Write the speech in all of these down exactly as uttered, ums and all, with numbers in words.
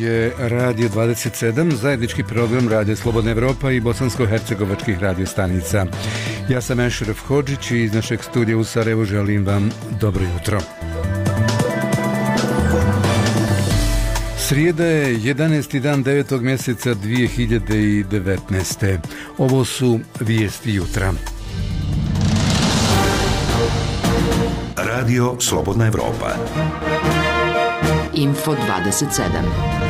je Radio dvadeset sedam, zajednički program Radio Slobodna Evropa i bosansko-hercegovačkih radio stanica. Ja sam Ešref Hodžić i iz našeg studija u Sarajevu želim vam dobro jutro. Srijeda je jedanaesti dan devetog mjeseca dvije hiljade devetnaeste. Ovo su vijesti jutra. Radio Slobodna Evropa. Info dvadeset sedam.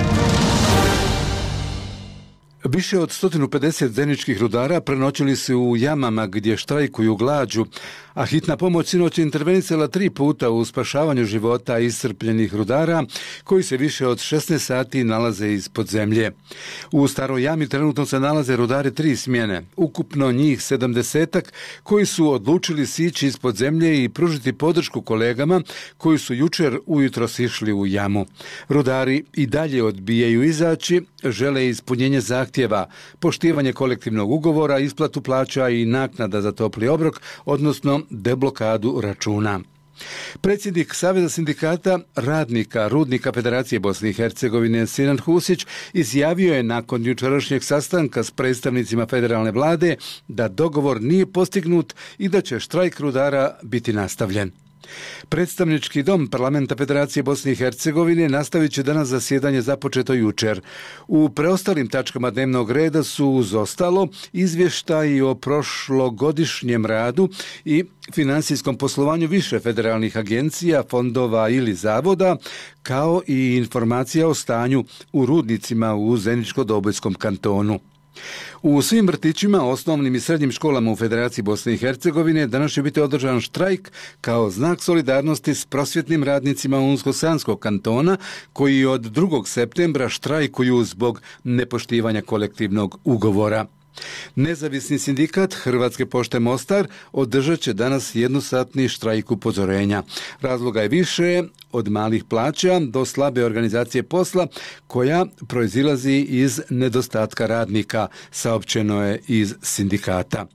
Više od sto pedeset zeničkih rudara prenoćili su u jamama gdje štrajkuju glađu, a hitna pomoć sinoć je intervenisala tri puta u spašavanju života iscrpljenih rudara koji se više od šesnaest sati nalaze ispod zemlje. U staroj jami trenutno se nalaze rudari tri smjene, ukupno njih sedamdesetak koji su odlučili sići ispod zemlje i pružiti podršku kolegama koji su jučer ujutro sišli u jamu. Rudari i dalje odbijaju izaći, žele ispunjenje zahtjeva, poštivanje kolektivnog ugovora, isplatu plaća i naknada za topli obrok, odnosno deblokadu računa. Predsjednik Saveza sindikata radnika Rudnika Federacije Bosne i Hercegovine Sinan Husić izjavio je nakon jučerašnjeg sastanka s predstavnicima federalne vlade da dogovor nije postignut i da će štrajk rudara biti nastavljen. Predstavnički dom Parlamenta Federacije Bosne i Hercegovine nastavit će danas zasjedanje započeto jučer. U preostalim tačkama dnevnog reda su uz ostalo izvještaji o prošlogodišnjem radu i financijskom poslovanju više federalnih agencija, fondova ili zavoda, kao i informacija o stanju u rudnicima u Zeničko-Dobojskom kantonu. U svim vrtićima, osnovnim i srednjim školama u Federaciji Bosne i Hercegovine danas će biti održan štrajk kao znak solidarnosti s prosvjetnim radnicima Unsko-Sanskog kantona koji od drugog septembra štrajkuju zbog nepoštivanja kolektivnog ugovora. Nezavisni sindikat Hrvatske pošte Mostar održat će danas jednosatni štrajk upozorenja. Razloga je više, od malih plaća do slabe organizacije posla koja proizilazi iz nedostatka radnika, saopćeno je iz sindikata.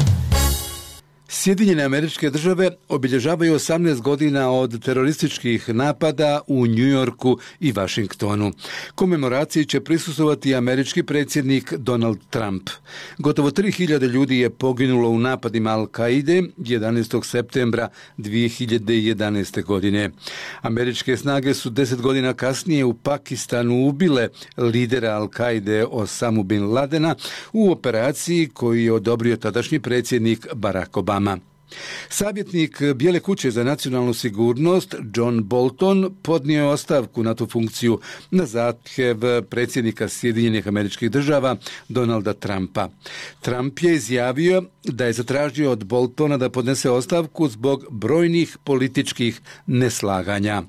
Sjedinjene Američke Države obilježavaju osamnaest godina od terorističkih napada u Njujorku i Vašingtonu. Komemoraciji će prisustvovati američki predsjednik Donald Trump. Gotovo tri hiljade ljudi je poginulo u napadima Al-Kaide jedanaestog septembra dvije hiljade jedanaeste. godine. Američke snage su deset godina kasnije u Pakistanu ubile lidera Al-Kaide Osamu Bin Ladena u operaciji koju je odobrio tadašnji predsjednik Barack Obama. Savjetnik Bijele kuće za nacionalnu sigurnost John Bolton podnio je ostavku na tu funkciju na zahtjev predsjednika Sjedinjenih Američkih Država Donalda Trumpa. Trump je izjavio da je zatražio od Boltona da podnese ostavku zbog brojnih političkih neslaganja.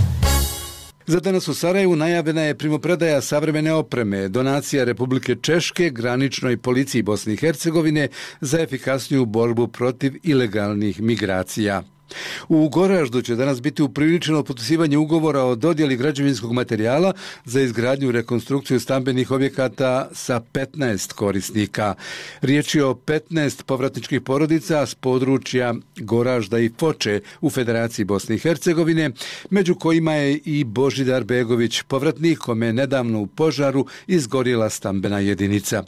Za danas u Sarajevu najavljena je primopredaja savremene opreme, donacija Republike Češke graničnoj policiji Bosne i Hercegovine za efikasniju borbu protiv ilegalnih migracija. U Goraždu će danas biti upriličeno potpisivanje ugovora o dodjeli građevinskog materijala za izgradnju i rekonstrukciju stambenih objekata sa petnaest korisnika. Riječ je o petnaest povratničkih porodica s područja Goražda i Foče u Federaciji Bosne i Hercegovine, među kojima je i Božidar Begović, povratnik kome je nedavno u požaru izgorjela stambena jedinica.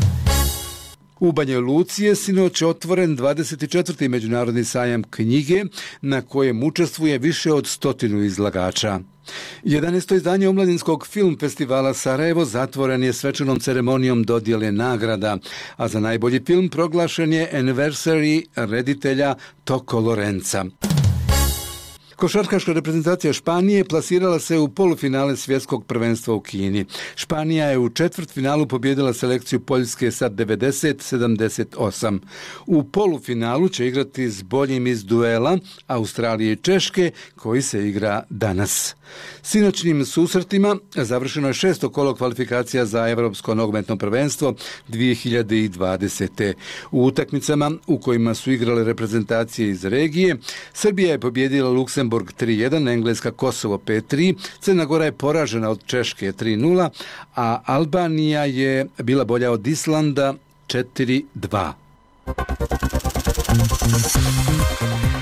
U Banja Luci je sinoć otvoren dvadeset četvrti međunarodni sajam knjige na kojem učestvuje više od stotinu izlagača. jedanaesto izdanje Omladinskog film festivala Sarajevo zatvoren je svečanom ceremonijom dodjele nagrada, a za najbolji film proglašen je Anniversary reditelja Toko Lorenza. Košarkaška reprezentacija Španije plasirala se u polufinale svjetskog prvenstva u Kini. Španija je u četvrtfinalu pobijedila selekciju Poljske sa devedeset sedamdeset osam. U polufinalu će igrati s boljim iz duela Australije i Češke koji se igra danas. Sinoćnim susretima završeno je šesto kolo kvalifikacija za Europsko nogometno prvenstvo dvije hiljade dvadesete. U utakmicama u kojima su igrale reprezentacije iz regije, Srbija je pobijedila Luksemburg tri jedan, Engleska Kosovo pet tri, Crna Gora je poražena od Češke tri nula, a Albanija je bila bolja od Islanda četiri dva.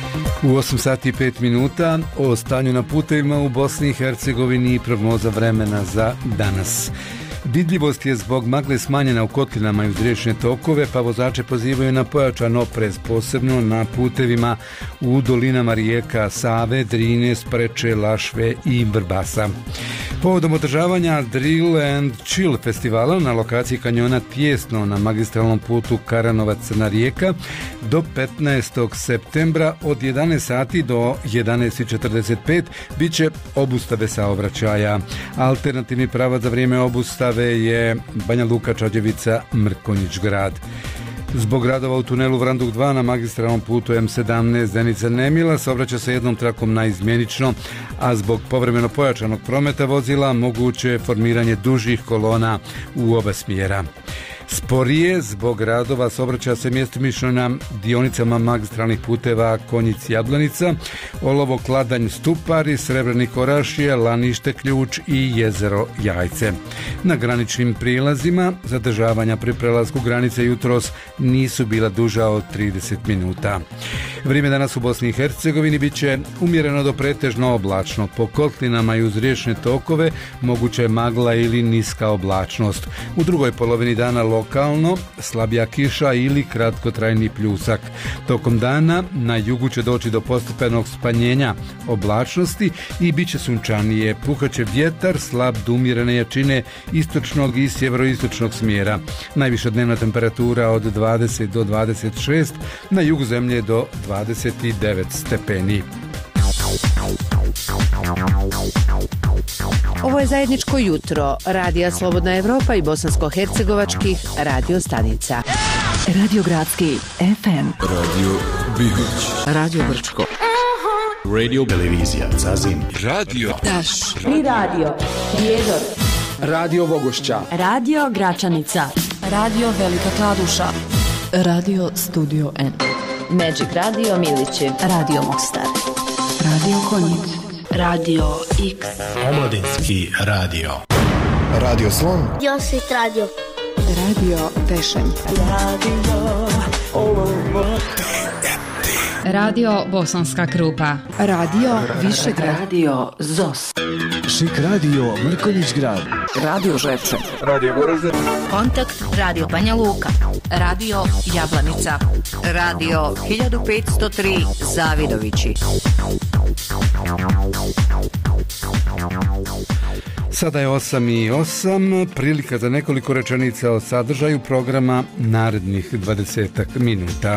U osam sati i pet minuta o stanju na putevima u Bosni i Hercegovini i prognoza vremena za danas. Vidljivost je zbog magle smanjena u kotlinama i uz riječne tokove, pa vozače pozivaju na pojačan oprez, posebno na putevima u dolinama rijeka Save, Drine, Spreče, Lašve i Vrbasa. Povodom održavanja Drill and Chill festivala na lokaciji kanjona Tijesno na magistralnom putu Karanovac-Crna Rijeka do petnaestog septembra od jedanaest sati do jedanaest četrdeset pet bit će obustave saobraćaja. Alternativni pravac za vrijeme obustave je Banja Luka, Čađevica, Mrkonjić grad. Zbog radova u tunelu Vranduk dva na magistralnom putu M sedamnaest Zenica Nemila saobraća se jednom trakom naizmjenično, a zbog povremeno pojačanog prometa vozila moguće je formiranje dužih kolona u oba smjera. Sporije zbog radova saobraća se mjestomično na dionicama magistralnih puteva Konjic-Jablanica, Olovo, Kladanj, Stupari, Srebrnik, Orašje, Lanište, Ključ i Jezero Jajce. Na graničnim prilazima zadržavanja pri prelasku granice jutros nisu bila duža od trideset minuta. Vrijeme danas u Bosni i Hercegovini bit će umjereno do pretežno oblačno. Po kotlinama i uz riječne tokove moguća je magla ili niska oblačnost. U drugoj polovini dana lokalno slabija kiša ili kratkotrajni pljusak. Tokom dana na jugu će doći do postepenog smanjenja oblačnosti i bit će sunčanije. Puhaće vjetar slab do umjerene jačine istočnog i sjeveroistočnog smjera. Najviša dnevna temperatura od dvadeset do dvadeset šest, na jugu zemlje do dvadeset devet stepeni. Ovo je zajedničko jutro Radija Slobodna Evropa i bosansko-hercegovačkih radio stanica. Radio Gradski F M, Radio Bihać, Radio Brčko, Radio Televizija Zazim, Radio Taš, Tri radio Prijedor, Radio Vogošća, Radio Gračanica, Radio Velika Kladuša, Radio Studio N, Magic Radio Milići, Radio Mostar, Radio Konjic, Radio X, Omladinski radio, Radio Slon, Josit Radio, Radio Tešen, Radio Radio Bosanska Krupa, Radio Višegrad, Radio Zos, Šik Radio Mrkonjić grad, Radio Žepče, Radio Goražde, Kontakt Radio Banja Luka, Radio Jablanica, Radio hiljadu petsto tri Zavidovići. Sada je osam i osam, prilika za nekoliko rečenica o sadržaju programa narednih dvadesetak minuta.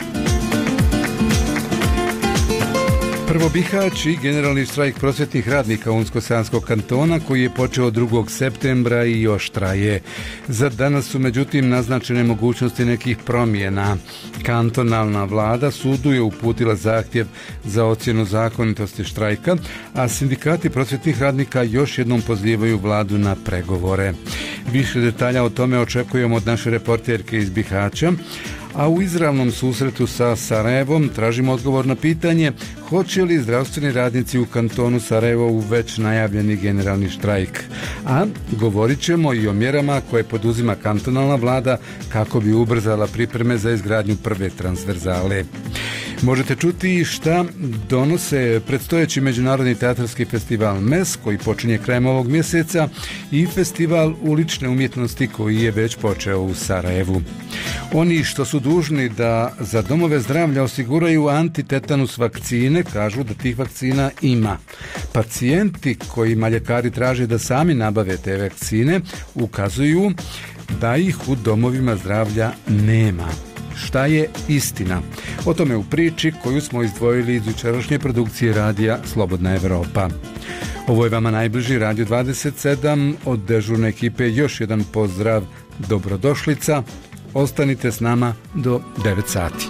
Prvo Bihać i generalni štrajk prosvjetnih radnika Unsko-Sanskog kantona koji je počeo drugog septembra i još traje. Za danas su međutim naznačene mogućnosti nekih promjena. Kantonalna vlada sudu je uputila zahtjev za ocjenu zakonitosti štrajka, a sindikati prosvjetnih radnika još jednom pozivaju vladu na pregovore. Više detalja o tome očekujemo od naše reporterke iz Bihaća, a u izravnom susretu sa Sarajevom tražimo odgovor na pitanje hoće li zdravstveni radnici u kantonu Sarajevo već najavljeni generalni štrajk. A govorit ćemo i o mjerama koje poduzima kantonalna vlada kako bi ubrzala pripreme za izgradnju prve transverzale. Možete čuti šta donose predstojeći Međunarodni teatarski festival M E S koji počinje krajem ovog mjeseca i festival ulične umjetnosti koji je već počeo u Sarajevu. Oni što su dužni da za domove zdravlja osiguraju antitetanus vakcine kažu da tih vakcina ima. Pacijenti kojima ljekari traže da sami nabave te vakcine ukazuju da ih u domovima zdravlja nema. Šta je istina? O tome u priči koju smo izdvojili iz jučerašnje produkcije radija Slobodna Evropa. Ovo je vama najbliži Radio dvadeset sedam, od dežurne ekipe još jedan pozdrav, dobrodošlica, ostanite s nama do devet sati.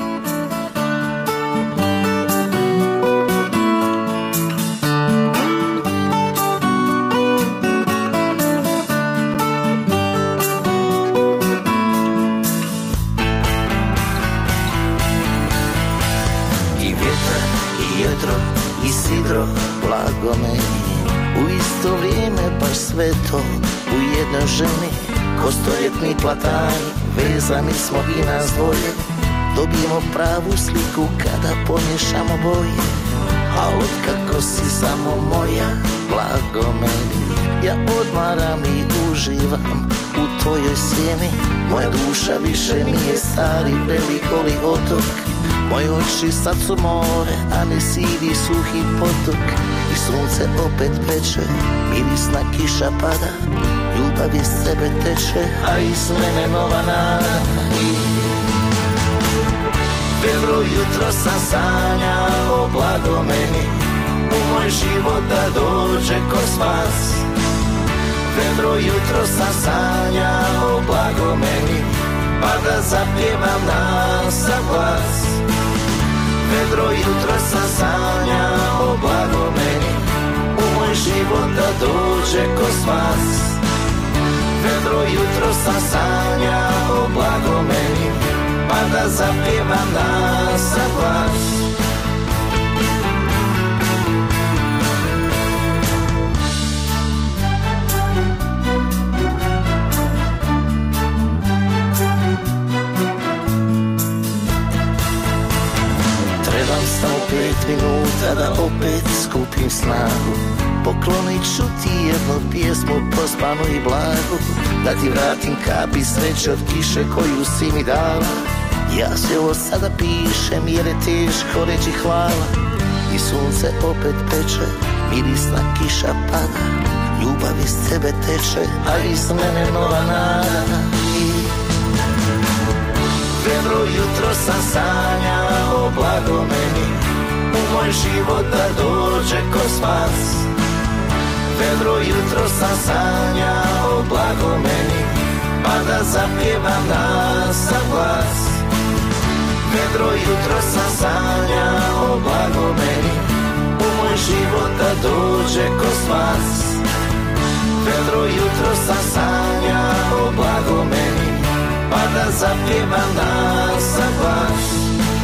Sve to u jednoj ženi, ko stoljetni platani, vezani smo i nas dvoje. dobijemo pravu sliku kada pomiješamo boje. A od kako si samo moja, blago meni. Ja odmaram i uživam u tvojoj sjeni. Moja duša više nije stari velikoli otok. Moje oči sad su more, a ne sivi suhi potok. I sunce opet peče, mirisna kiša pada. Ljubav iz sebe teče, a iz mene nova nada. Vedro jutro sam sanjao, blago meni, u moj život da dođe ko spas. Vedro jutro sam sanjao, blago meni, pa da zapjevam nas sa glas. Vedro jutro sam sanjao, blago meni, u moj život da dođe ko spas. Vedro jutro sam sanjao, blago meni, pa da zapjevam nas sa glas. Trebam samo pet minuta da opet skupim snagu. Poklonit ću ti jednu pjesmu prospanu i blagu, da ti vratim kapi sreće od kiše koju si mi dala. Ja se ovo sada pišem jer je teško reći hvala. I sunce opet peče, mirisna kiša pada. Ljubav iz tebe teče, a iz mene nova nada. I vedro jutro sam sanjao, blago meni, u moj život da dođe ko spas. Vedro jutro sam sanjao, blago meni, pa da zapjevam nas sa glas. Vedro jutro sam sanjao, blago meni, u moj život da dođe ko spas. Vedro jutro sam sanjao, blago meni, pa da zapjevam nas sa glas.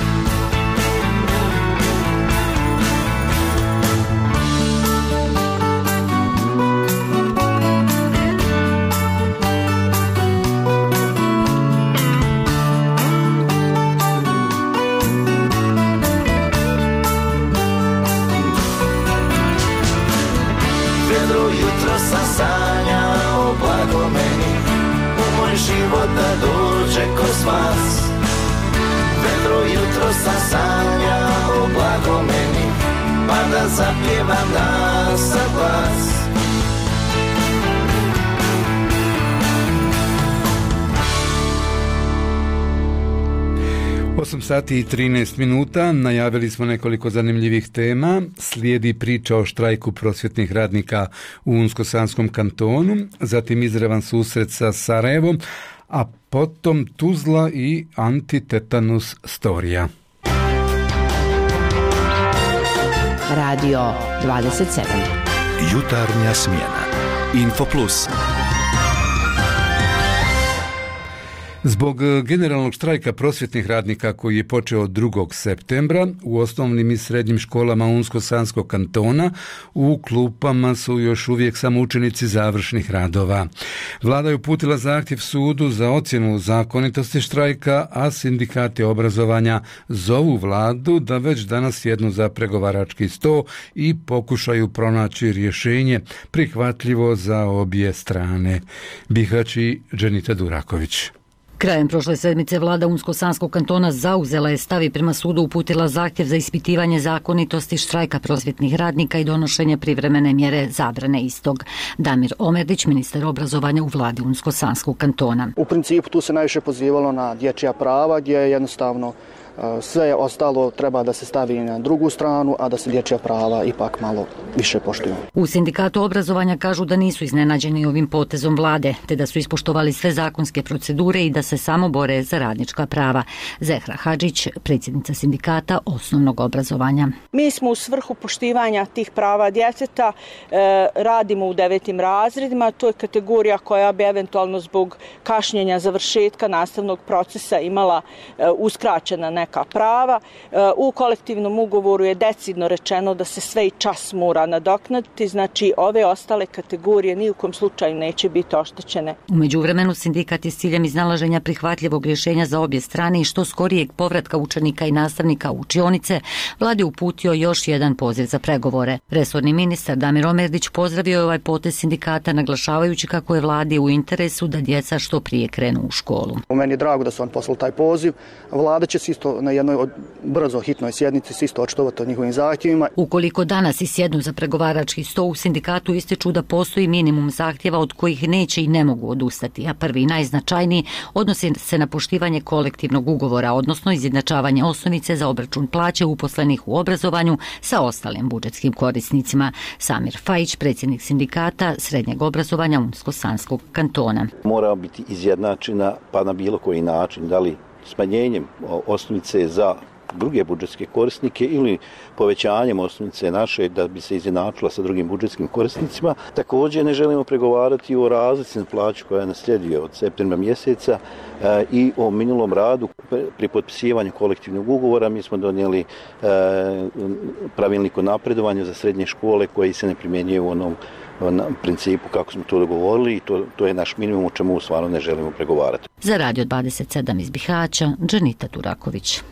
Sanjao, blago meni, u moj život da dođe ko spas. Vedro jutro sam sanjao, blago meni, pa da zapjevam nas sa glas. osam sati i trinaest minuta, najavili smo nekoliko zanimljivih tema. Slijedi priča o štrajku prosvjetnih radnika u Unsko-Sanskom kantonu, zatim izravan susret sa Sarajevom, a potom Tuzla i antitetanus storija. Radio dvadeset sedam. Jutarnja smjena. Info Plus. Zbog generalnog štrajka prosvjetnih radnika koji je počeo drugog septembra u osnovnim i srednjim školama Unsko-Sanskog kantona, u klupama su još uvijek samo učenici završnih radova. Vlada je uputila zahtjev sudu za ocjenu zakonitosti štrajka, a sindikati obrazovanja zovu vladu da već danas sjednu za pregovarački sto i pokušaju pronaći rješenje prihvatljivo za obje strane. Bihać i Dženita Duraković. Krajem prošle sedmice vlada Unsko-Sanskog kantona zauzela je stav i prema sudu uputila zahtjev za ispitivanje zakonitosti štrajka prosvjetnih radnika i donošenje privremene mjere zabrane istog. Damir Omerdić, ministar obrazovanja u vladi Unsko-Sanskog kantona. U principu tu se najviše pozivalo na dječja prava, gdje je jednostavno sve ostalo treba da se stavi na drugu stranu, a da se dječja prava ipak malo više poštuju. U sindikatu obrazovanja kažu da nisu iznenađeni ovim potezom vlade, te da su ispoštovali sve zakonske procedure i da se samo bore za radnička prava. Zehra Hadžić, predsjednica sindikata osnovnog obrazovanja. Mi smo u svrhu poštivanja tih prava djeteta e, radimo u devetim razredima. To je kategorija koja bi eventualno zbog kašnjenja završetka nastavnog procesa imala e, uskraćena neka prava. U kolektivnom ugovoru je decidno rečeno da se sve i čas mora nadoknaditi, znači ove ostale kategorije ni u kom slučaju neće biti oštećene. U međuvremenu sindikat je s ciljem iznalaženja prihvatljivog rješenja za obje strane i što skorijeg povratka učenika i nastavnika u učionice, vladi uputio još jedan poziv za pregovore. Resorni ministar Damir Omerdić pozdravio je ovaj potez sindikata, naglašavajući kako je vladi u interesu da djeca što prije krenu u školu. U meni je drago da su on poslali taj poziv. Vlada će se isto na jednoj brzo hitnoj sjednici se isto očitovati o njihovim zahtjevima. Ukoliko danas i sjednu za pregovarački sto, u sindikatu ističu da postoji minimum zahtjeva od kojih neće i ne mogu odustati, a prvi i najznačajniji odnosi se na poštivanje kolektivnog ugovora, odnosno izjednačavanje osnovice za obračun plaće uposlenih u obrazovanju sa ostalim budžetskim korisnicima. Samir Fajić, predsjednik sindikata srednjeg obrazovanja Unsko-Sanskog kantona. Mora biti izjednačena pa na bilo koji način, da li smanjenjem osnovice za druge budžetske korisnike ili povećanjem osnovice naše da bi se izjednačila sa drugim budžetskim korisnicima. Također ne želimo pregovarati o razlici na plaću koja je naslijedio od septembra mjeseca e, i o minulom radu. Pri potpisivanju kolektivnog ugovora mi smo donijeli e, pravilnik o napredovanju za srednje škole koji se ne primjenjuje u onom na principu kako smo to dogovorili i to, to je naš minimum u čemu stvarno ne želimo pregovarati. Za Radio dvadeset sedam iz Bihaća, Dženita Turaković.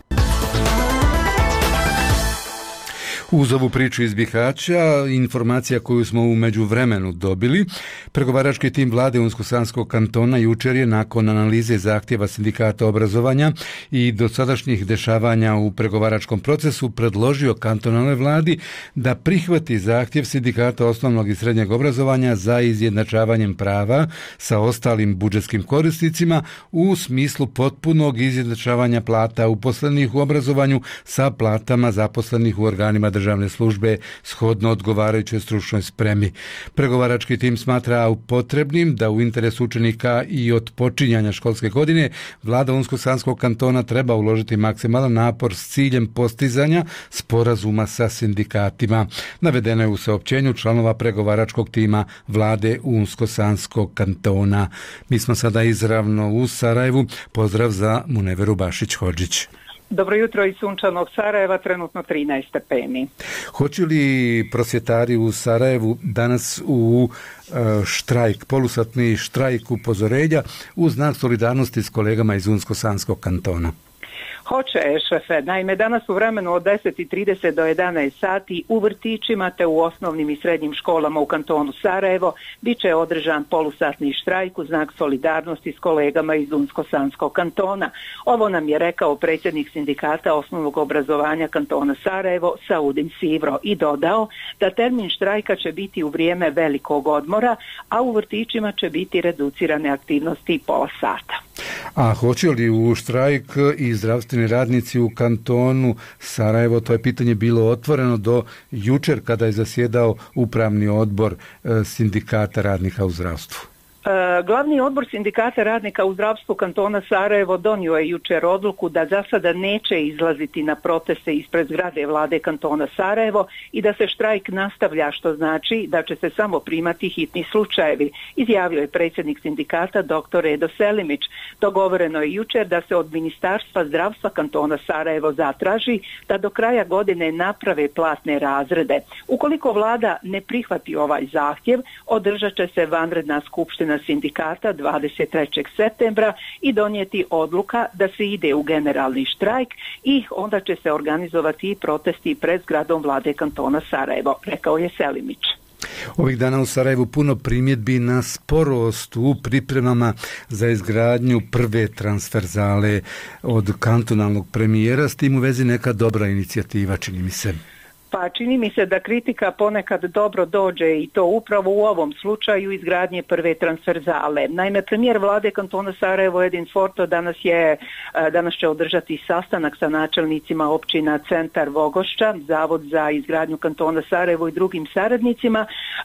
Uz ovu priču iz Bihaća, informacija koju smo u međuvremenu dobili, pregovarački tim vlade Unsko-Sanskog kantona jučer je nakon analize zahtjeva sindikata obrazovanja i dosadašnjih dešavanja u pregovaračkom procesu predložio kantonalnoj vladi da prihvati zahtjev sindikata osnovnog i srednjeg obrazovanja za izjednačavanjem prava sa ostalim budžetskim korisnicima u smislu potpunog izjednačavanja plata uposlenih u obrazovanju sa platama zaposlenih u organima državne službe shodno odgovarajućoj stručnoj spremi. Pregovarački tim smatra potrebnim da u interesu učenika i od počinjanja školske godine vlada Unsko-Sanskog kantona treba uložiti maksimalan napor s ciljem postizanja sporazuma sa sindikatima. Navedeno je u saopćenju članova pregovaračkog tima vlade Unsko-Sanskog kantona. Mi smo sada izravno u Sarajevu. Pozdrav za Muneveru Bašić-Hodžić. Dobro jutro iz sunčanog Sarajeva, trenutno trinaest stepeni. Hoće li prosvjetari u Sarajevu danas u štrajk, polusatni štrajk upozorenja u znak solidarnosti s kolegama iz Unsko-Sanskog kantona? Hoće, šefe. Naime, danas u vremenu od deset i trideset do jedanaest sati u vrtićima te u osnovnim i srednjim školama u kantonu Sarajevo bit će održan polusatni štrajk u znak solidarnosti s kolegama iz Unsko-Sanskog kantona. Ovo nam je rekao predsjednik sindikata osnovnog obrazovanja kantona Sarajevo, Saudin Sivro, i dodao da termin štrajka će biti u vrijeme velikog odmora, a u vrtićima će biti reducirane aktivnosti pola sata. A hoće li u štrajk i zdravstveni radnici u kantonu Sarajevo? To je pitanje bilo otvoreno do jučer kada je zasjedao upravni odbor sindikata radnika u zdravstvu. Glavni odbor sindikata radnika u zdravstvu kantona Sarajevo donio je jučer odluku da za sada neće izlaziti na proteste ispred zgrade vlade kantona Sarajevo i da se štrajk nastavlja, što znači da će se samo primati hitni slučajevi, izjavio je predsjednik sindikata dr. Edo Selimić. Dogovoreno je jučer da se od Ministarstva zdravstva kantona Sarajevo zatraži da do kraja godine naprave platne razrede. Ukoliko vlada ne prihvati ovaj zahtjev, održat će se vanredna skupština sindikata dvadeset trećeg septembra i donijeti odluka da se ide u generalni štrajk i onda će se organizovati i protesti pred zgradom vlade kantona Sarajevo, rekao je Selimić. Ovih dana u Sarajevu puno primjedbi na sporost u pripremama za izgradnju prve transverzale od kantonalnog premijera. S tim u vezi neka dobra inicijativa, čini mi se. Pa čini mi se da kritika ponekad dobro dođe i to upravo u ovom slučaju izgradnje prve transverzale. Naime, premijer vlade kantona Sarajevo Edin Forto danas je danas će održati sastanak sa načelnicima općina Centar Vogošća, Zavod za izgradnju kantona Sarajevo i drugim saradnicima.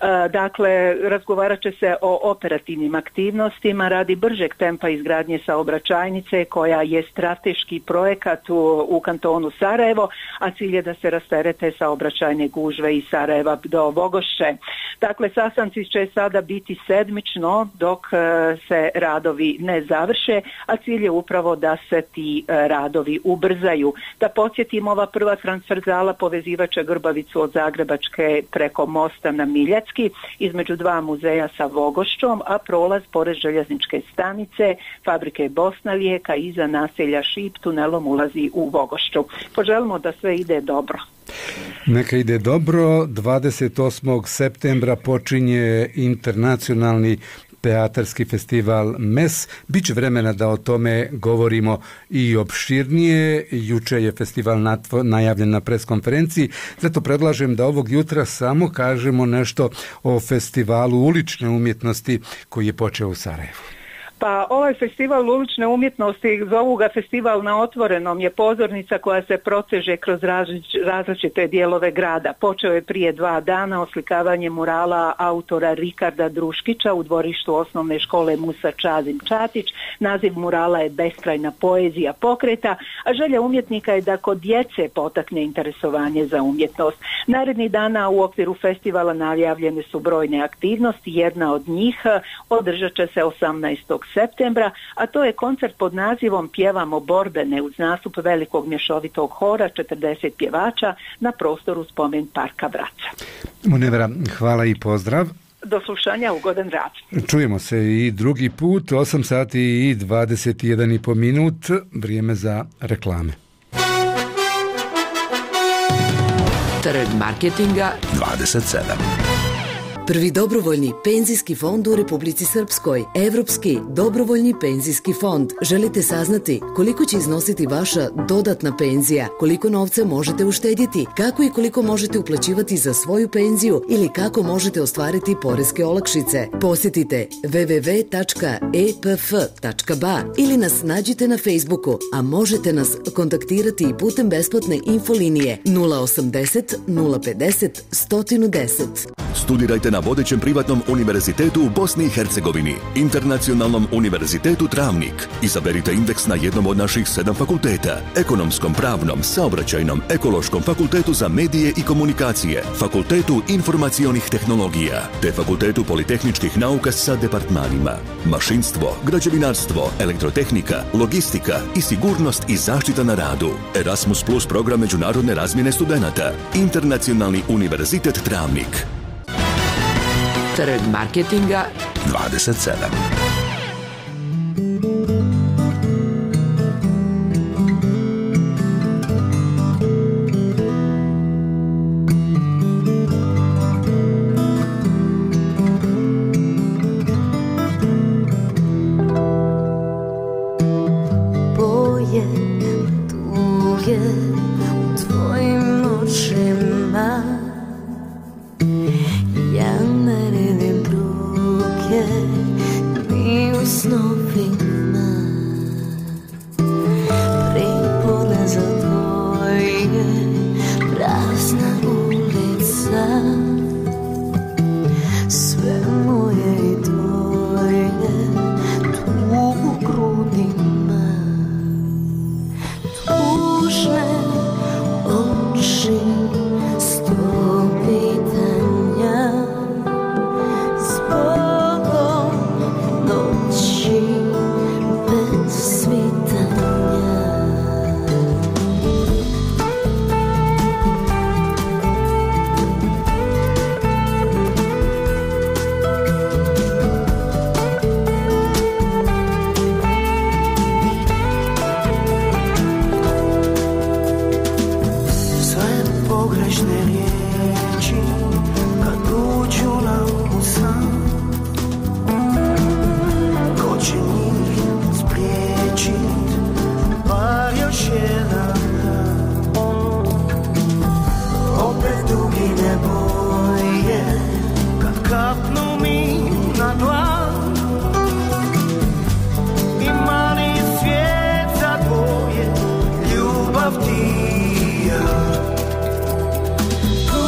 Dakle, razgovarat će se o operativnim aktivnostima radi bržeg tempa izgradnje saobraćajnice koja je strateški projekat u, u kantonu Sarajevo, a cilj je da se rasterete sa saobraćajne gužve iz Sarajeva do Vogošće. Dakle, sastanci će sada biti sedmično dok se radovi ne završe, a cilj je upravo da se ti radovi ubrzaju. Da podsjetimo, ova prva transverzala povezivaće Grbavicu od Zagrebačke preko mosta na Miljacki između dva muzeja sa Vogošćom, a prolaz pored željezničke stanice, fabrike Bosna Lijeka iza naselja Šip tunelom ulazi u Vogošću. Poželimo da sve ide dobro. Neka ide dobro. dvadeset osmog septembra počinje internacionalni teatarski festival M E S. Biće vremena da o tome govorimo i opširnije. Juče je festival najavljen na preskonferenciji, zato predlažem da ovog jutra samo kažemo nešto o festivalu ulične umjetnosti koji je počeo u Sarajevu. Pa ovaj festival ulične umjetnosti, zovu ga festival na otvorenom, je pozornica koja se proteže kroz različite dijelove grada. Počeo je prije dva dana oslikavanje murala autora Rikarda Druškića u dvorištu osnovne škole Musa Čazim Čatić. Naziv murala je Beskrajna poezija pokreta, a želja umjetnika je da kod djece potakne interesovanje za umjetnost. Narednih dana u okviru festivala najavljene su brojne aktivnosti. Jedna od njih održat će se osamnaestog septembra, a to je koncert pod nazivom Pjevamo borbene uz nastup velikog mješovitog hora, četrdeset pjevača na prostoru Spomen parka Vraca. Munevra, hvala i pozdrav. Do slušanja, ugodan rad. Čujemo se i drugi put, osam sati i dvadeset jedan i po minut, vrijeme za reklame. Trg marketinga dvadeset sedam. Prvi dobrovoljni penzijski fond u Republici Srpskoj, Evropski dobrovoljni penzijski fond. Želite saznati koliko će iznositi vaša dodatna penzija, koliko novca možete uštedjeti, kako i koliko možete uplaćivati za svoju penziju ili kako možete ostvariti poreske olakšice. Posjetite w w w tačka e p f tačka b a ili nas nađite na Facebooku, a možete nas kontaktirati i putem besplatne infolinije nula osamdeset nula pedeset sto deset. Studirajte na vodećem privatnom univerzitetu u Bosni i Hercegovini, Internacionalnom univerzitetu Travnik. Izaberite indeks na jednom od naših sedam fakulteta: ekonomskom, pravnom, saobraćajnom, ekološkom, fakultetu za medije i komunikacije, fakultetu informacionih tehnologija, te fakultetu politehničkih nauka sa departmanima mašinstvo, građevinarstvo, elektrotehnika, logistika i sigurnost i zaštita na radu. Erasmus plus program međunarodne razmjene studenata. Internacionalni univerzitet Travnik. Trg marketinga dvadeset sedam. Boje tuge u tvojim očima, ja ne vidim druge ni u snovima. Pripodne za tvoje prazna ulica, sve moje i tvoje tu u grudima. Tužne oči, sto pitanja, zbogom noći bez svitanja. Sve pogrešne riječi kad uđu na usan, ko će njih spriječit, bar još jedan dan. Opet ugine boje kad kapnu mi na dlan. Ima li svijet za dvoje, ljubav ti i ja?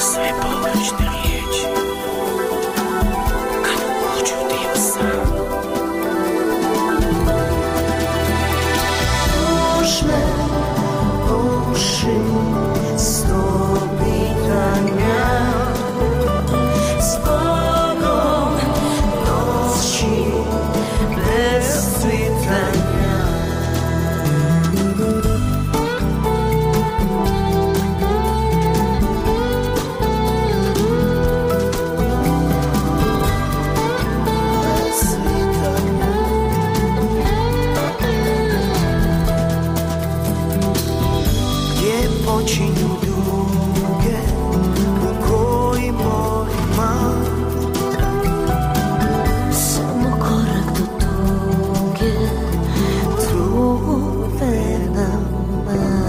sve pogrešne riječi kad uđu ti u san. Dušne uši, sto pitanja, zbogom noći bez svitanja. Počinju duge u koji morima, samo korak do tuge, truve nama.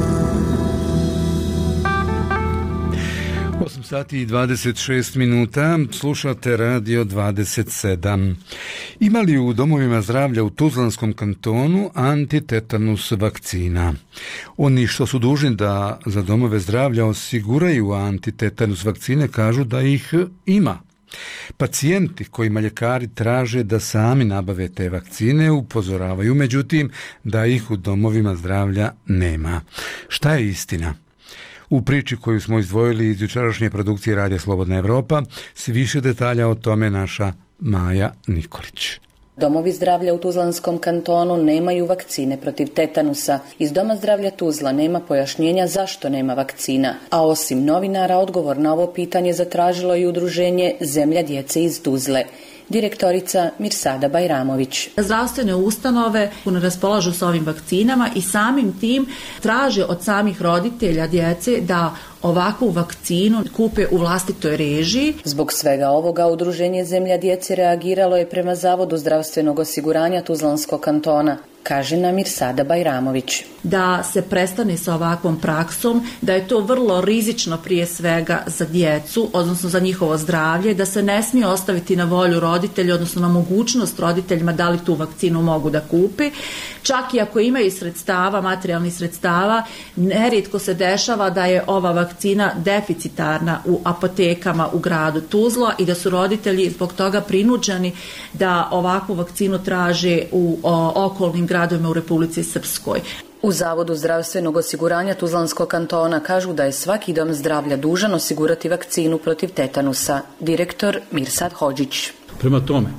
osam sati i dvadeset šest minuta, slušate Radio dvadeset sedam. Ima li u domovima zdravlja u Tuzlanskom kantonu antitetanus vakcina? Oni što su dužni da za domove zdravlja osiguraju antitetanus vakcine kažu da ih ima. Pacijenti kojima ljekari traže da sami nabave te vakcine upozoravaju, međutim, da ih u domovima zdravlja nema. Šta je istina? U priči koju smo izdvojili iz jučerašnje produkcije Radija Slobodna Evropa, s više detalja o tome naša Maja Nikolić. Domovi zdravlja u Tuzlanskom kantonu nemaju vakcine protiv tetanusa. Iz Doma zdravlja Tuzla nema pojašnjenja zašto nema vakcina. A osim novinara, odgovor na ovo pitanje zatražilo i udruženje Zemlja djece iz Tuzle. Direktorica Mirsada Bajramović. Zdravstvene ustanove ne raspolažu s ovim vakcinama i samim tim traže od samih roditelja djece da ovakvu vakcinu kupe u vlastitoj režiji. Zbog svega ovoga udruženje Zemlja djece reagiralo je prema Zavodu zdravstvenog osiguranja Tuzlanskog kantona, kaže nam Mirsada Bajramović. Da se prestane sa ovakvom praksom, da je to vrlo rizično prije svega za djecu, odnosno za njihovo zdravlje, da se ne smije ostaviti na volju roditelja, odnosno na mogućnost roditeljima da li tu vakcinu mogu da kupe. Čak i ako imaju sredstava, materijalnih sredstava, nerijetko se dešava da je ova vakcina deficitarna u apotekama u gradu Tuzla i da su roditelji zbog toga prinuđeni da ovakvu vakcinu traže u o, okolnim gradovima u Republici Srpskoj. U Zavodu zdravstvenog osiguranja Tuzlanskog kantona kažu da je svaki dom zdravlja dužan osigurati vakcinu protiv tetanusa. Direktor Mirsad Hodžić. Prema tome,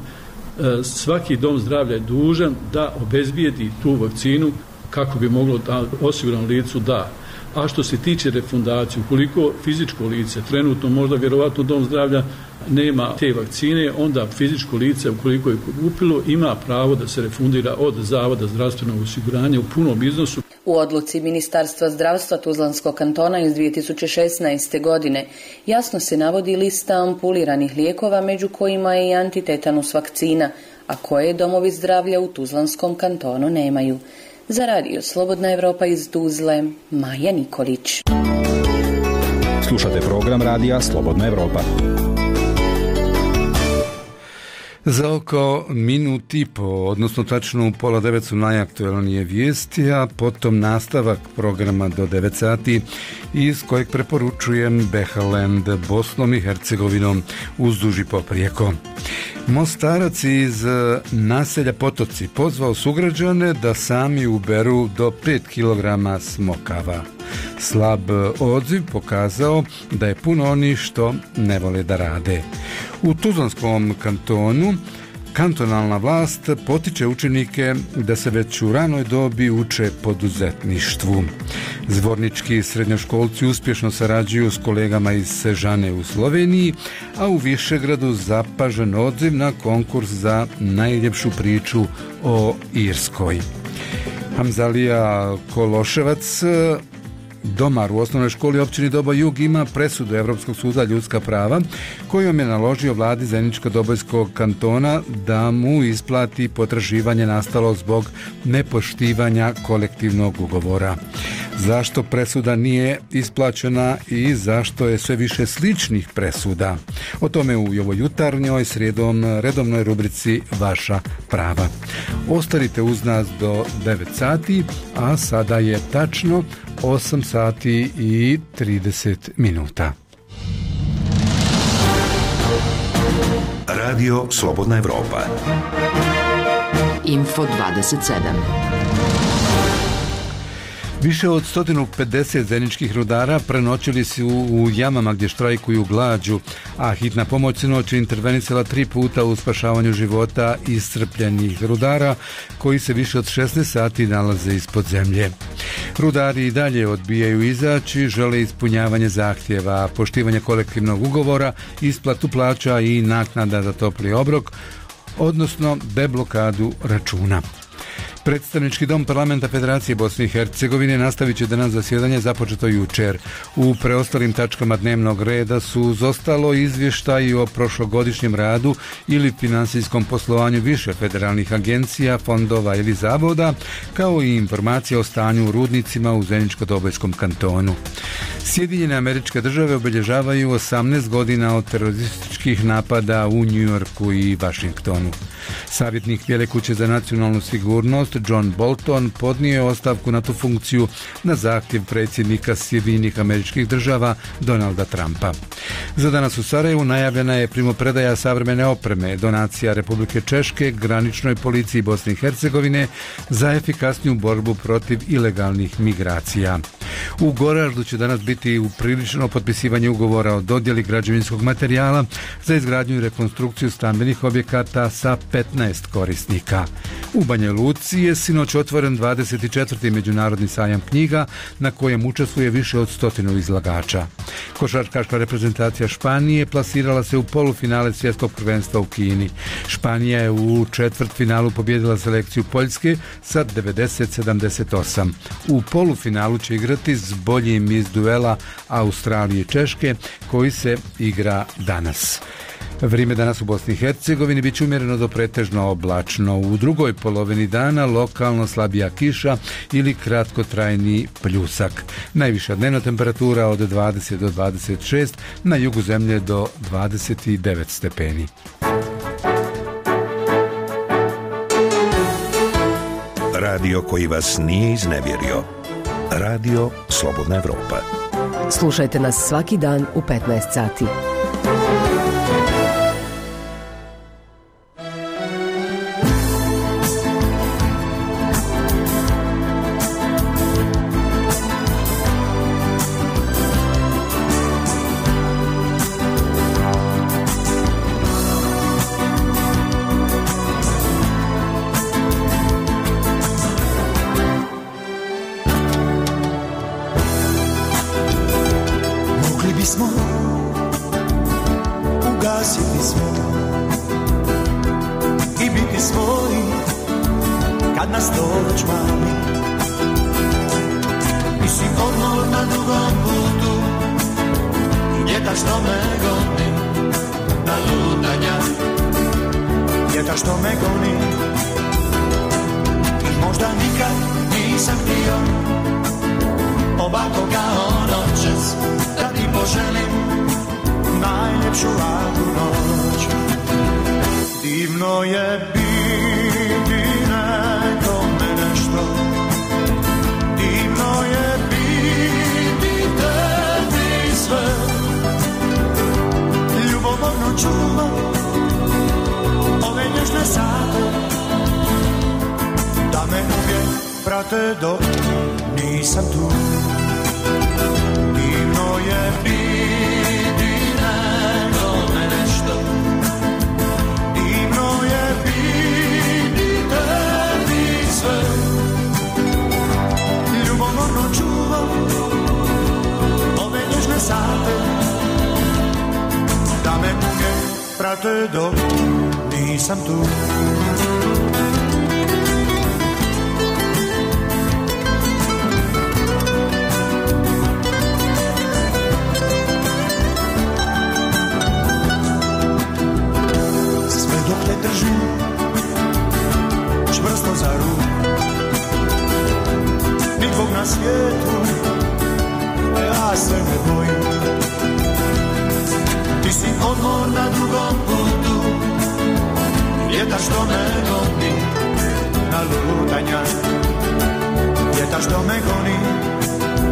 svaki dom zdravlja je dužan da obezbijedi tu vakcinu kako bi moglo da osiguranom licu da. A što se tiče refundacije, ukoliko fizičko lice, trenutno možda vjerovatno dom zdravlja nema te vakcine, onda fizičko lice, ukoliko je kupilo, ima pravo da se refundira od Zavoda zdravstvenog osiguranja u punom iznosu. U odluci Ministarstva zdravstva Tuzlanskog kantona iz dvije tisuće šesnaeste. godine jasno se navodi lista ampuliranih lijekova, među kojima je i antitetanus vakcina, a koje domovi zdravlja u Tuzlanskom kantonu nemaju. Za Radio Slobodna Evropa iz Tuzle, Maja Nikolić. Slušate program Radija Slobodna Evropa. Za oko minut i po, odnosno tačno u pola devet su najaktualnije vijesti, a potom nastavak programa do devet sati iz kojeg preporučujem Behaland Bosnom i Hercegovinom uzduž i poprijeko. Mostarac iz naselja Potoci pozvao sugrađane da sami uberu do pet kilograma smokava. Slab odziv pokazao da je puno oni što ne vole da rade. U Tuzlanskom kantonu kantonalna vlast potiče učenike da se već u ranoj dobi uče poduzetništvu. Zvornički srednjoškolci uspješno sarađuju s kolegama iz Sežane u Sloveniji, a u Višegradu zapažen odziv na konkurs za najljepšu priču o Irskoj. Hamzalija Kološevac, domar u osnovnoj školi općini Doba Jug, ima presudu Evropskog suda ljudska prava kojom je naložio vladi Zeničko-Dobojskog kantona da mu isplati potraživanje nastalo zbog nepoštivanja kolektivnog ugovora. Zašto presuda nije isplaćena i zašto je sve više sličnih presuda? O tome u ovoj jutarnjoj srijedom redovnoj rubrici Vaša prava. Ostanite uz nas do devet sati, a sada je tačno osam sati i trideset minuta. Radio Slobodna Evropa. Info dvadeset sedam. Više od sto pedeset zeničkih rudara prenoćili su u jamama gdje štrajkuju glađu, a hitna pomoć sinoć intervenisala tri puta u spašavanju života iscrpljenih rudara koji se više od šesnaest sati nalaze ispod zemlje. Rudari i dalje odbijaju izaći, žele ispunjavanje zahtjeva, poštivanje kolektivnog ugovora, isplatu plaća i naknada za topli obrok, odnosno deblokadu računa. Predstavnički dom Parlamenta Federacije Bosne i Hercegovine nastavit će danas zasjedanje započeto jučer. U preostalim tačkama dnevnog reda su uz ostalo izvještaji o prošlogodišnjem radu ili finansijskom poslovanju više federalnih agencija, fondova ili zavoda, kao i informacije o stanju u rudnicima u Zeničko-Dobojskom kantonu. Sjedinjene Američke Države obilježavaju osamnaest godina od terorističkih napada u Njujorku i Vašingtonu. Savjetnik Bijele kuće za nacionalnu sigurnost John Bolton podnio je ostavku na tu funkciju na zahtjev predsjednika Sjedinjenih Američkih Država Donalda Trumpa. Za danas u Sarajevu najavljena je primopredaja savremene opreme, donacija Republike Češke graničnoj policiji Bosne i Hercegovine za efikasniju borbu protiv ilegalnih migracija. U Goraždu će danas biti upriličeno potpisivanje ugovora o dodjeli građevinskog materijala za izgradnju i rekonstrukciju stambenih objekata sa petnaest korisnika. U Banja Luci je sinoć otvoren dvadeset četvrti međunarodni sajam knjiga na kojem učestvuje više od stotinu izlagača. Košarkaška reprezentacija Španije plasirala se u polufinale svjetskog prvenstva u Kini. Španija je u četvrtfinalu pobijedila selekciju Poljske sa devedeset sedamdeset osam. U polufinalu će igrati s boljim iz duela Australije i Češke koji se igra danas. Vrijeme danas u Bosni i Hercegovini bit će umjereno do pretežno oblačno. U drugoj polovini dana lokalno slabija kiša ili kratkotrajni pljusak. Najviša dnevna temperatura od dvadeset do dvadeset šest, na jugu zemlje do dvadeset devet stepeni. Radio koji vas nije iznevjerio. Radio Slobodna Evropa. Slušajte nas svaki dan u petnaest sati.